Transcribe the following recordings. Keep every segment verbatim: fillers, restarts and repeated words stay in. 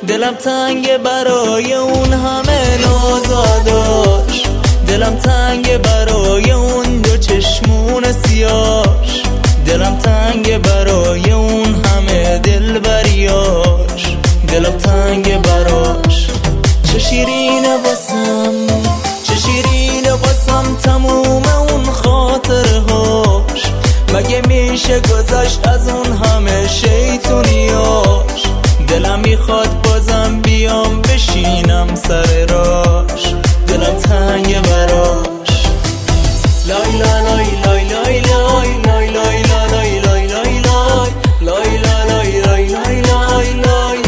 دلم تنگ برای اون همه نازاداش، دلم تنگ برای اون دو چشمون سیاش، دلم تنگ برای اون همه دلبریاش، دلم تنگ براش. چه شیرینه واسم، چه شیرینه واسم تموم اون خاطرهاش، مگه میشه گذشت از اون همه شیطونیاش؟ دلم میخواد بازم بیام بشینم سر راش، دلم تنگ براش. لای لای لای لای لای لای لای لای لای لای لای لای لای لای لای لای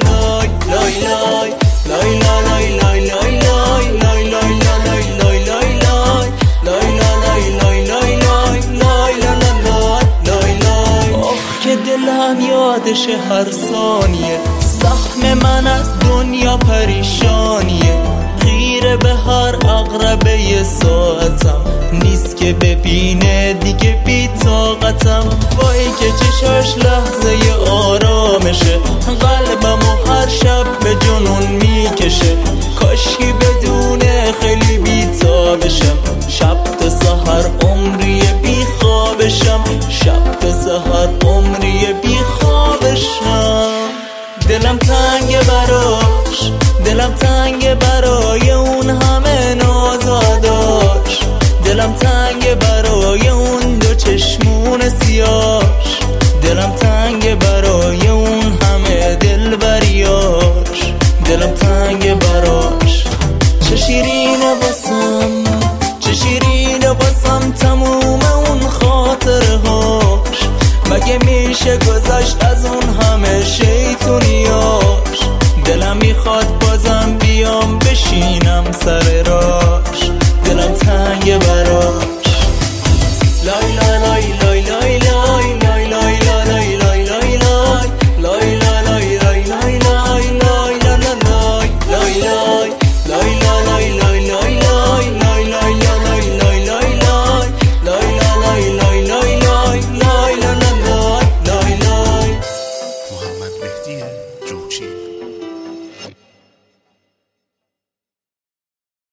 دلم یادش هر ثانیه، زخم من از دنیا پریشانیه، خیره به هر عقربه ساعتم، نیست که ببینه دیگه بی طاقتم. وای که چشاش لحظه آرامشه، قلبمو هر شب به جنون میکشه، کاشکی بدونه خیلی بی تابشم، شب تا سحر عمری بی خوابشم، شب تا سحر عمری بی خوابشم. دلم تنگ براش، دلم تنگ برای اون همه نازاداش، دلم تنگ برای اون دو چشمون سیاش، دلم تنگ برای اون همه دلبریاش، دلم تنگ براش. چه شیرینه واسم، چه شیرینه واسم تموم اون خاطرهاش، مگه میشه گذشت